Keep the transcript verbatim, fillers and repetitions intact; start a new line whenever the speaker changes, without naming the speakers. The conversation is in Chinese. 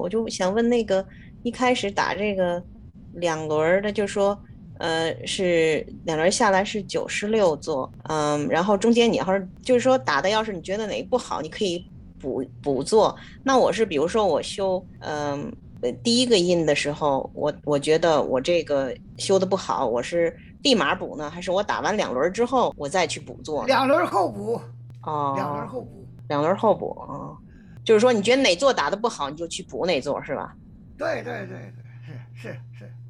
我就想问那个一开始打这个两轮儿的，就说呃是两轮儿下来是九十六座，嗯，然后中间你要是就是说打的要是你觉得哪个不好，你可以补补做。那我是比如说我修嗯。呃，第一个印的时候，我我觉得我这个修的不好，我是立马补呢，还是我打完两轮之后我再去补做呢？
两轮后补，两轮
哦，
后补。
两轮候补啊，哦就是说你觉得哪座打的不好，你就去补哪座是吧？
对对对对，是是是。